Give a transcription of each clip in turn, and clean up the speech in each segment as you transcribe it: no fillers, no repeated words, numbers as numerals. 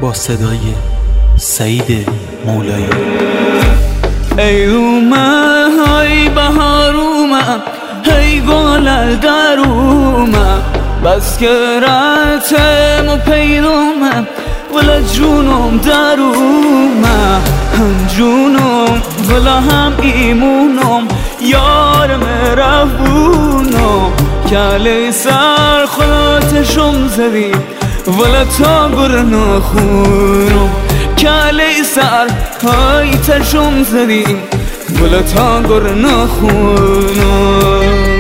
با صدای سعید مولایی. ای اومد های بهار اومد، هی گل در اومد، بس که رتم و پیرومم ولی جونم در اومد، هم جونم ولی هم ایمونم یار مهربونم، کله سر خلاتشم زدی ولی تا گر نخونم، کله سر های تشم زدی ولی تا گر نخونم.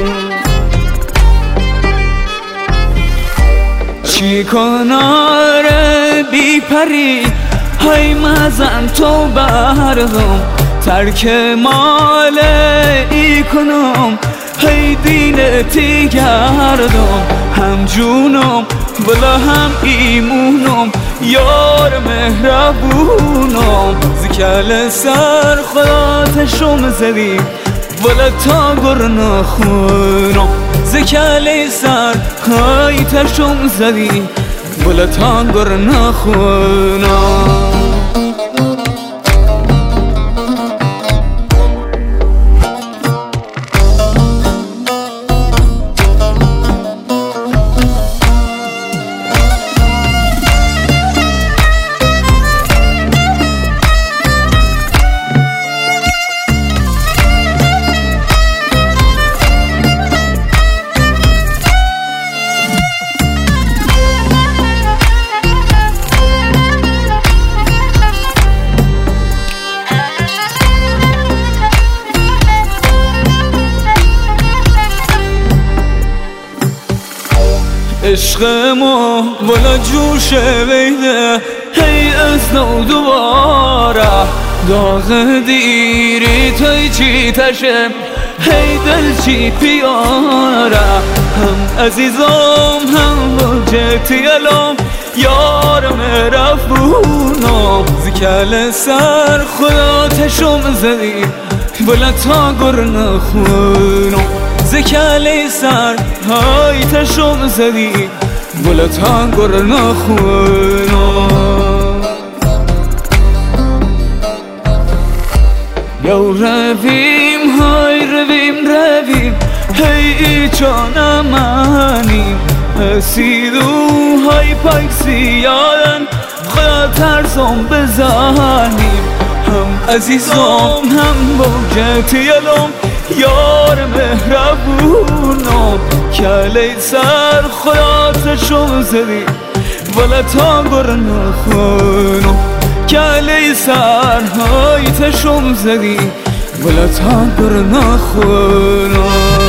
چی کناره بی پری های مزن تو بردم، ترک مال ای کنم هی دینتی گردم، هم جونم ولا هم ایمونم یار مهربونم، زکل سر خلاتشم زدی ولا تا گر نخونم، زکل سر های تشم زدی ولا تا گر نخونم. عشق ما ولا جوش ویده هی از نو دوباره، داغ دیری توی چی تشه هی دل چی پیاره، هم عزیزم هم وجهتی الان یار مهربونم، زکل سر خلاتشم زدی ولی تا گر نخونم، زکل سر های تشم زدی ولی تا گر نخونم. یو رویم های رویم هی چانه منیم، سیدو های پاکسی یادن خدا ترسم بزنیم، هم عزیزم هم بوجتی الان یار مهربونم، کله سر خلاتشم زدی ولی تا گر نخونم، کله سر های تشم زدی ولی تا گر نخونم.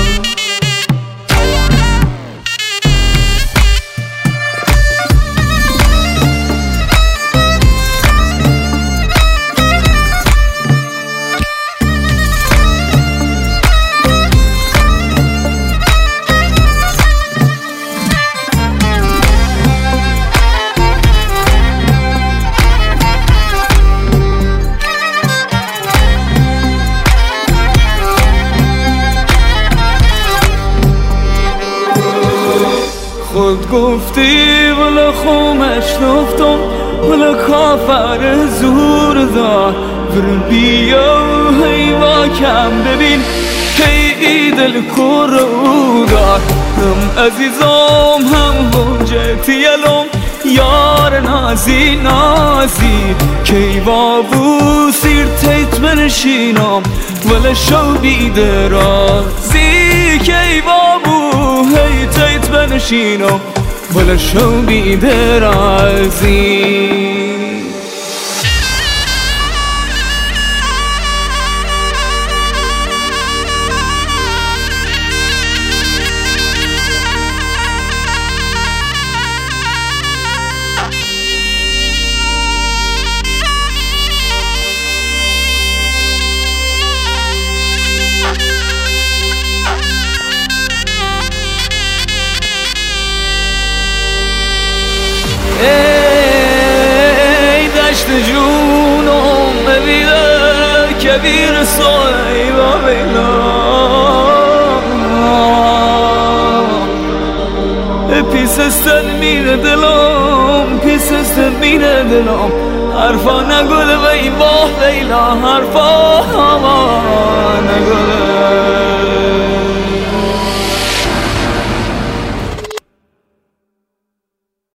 خود گفتی ولی خومش نفتم ولی کافر زور دار، برو بیا هی با کم ببین هی دل کرو دار، هم عزیزم هم وجهتی الان یار نازی نازی، کی بابو سیر تیت بنشینم ولی شو بیده رازی، کی بابو هی تیت بنشینم ولی شو بیده رازی. ای دشت جونم ببیده که بیرسای و بینا، پیس استن میره دلم، پیس استن میره دلم. حرفا نگل وی واه ویلا، حرفا نگل